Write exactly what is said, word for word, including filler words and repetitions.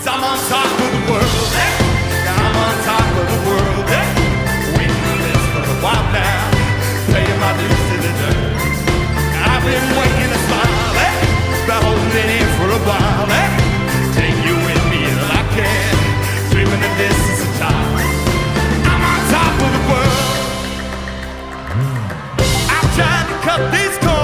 I'm on top of the world. Hey, I'm on top of the world. Hey, waiting this for a while now, paying my dues to the dirt. I've been waiting to smile. Hey, been holding it in for a while. Hey, take you with me till I can, dreaming the distance of time. I'm on top of the world. I'm trying to cut these corners.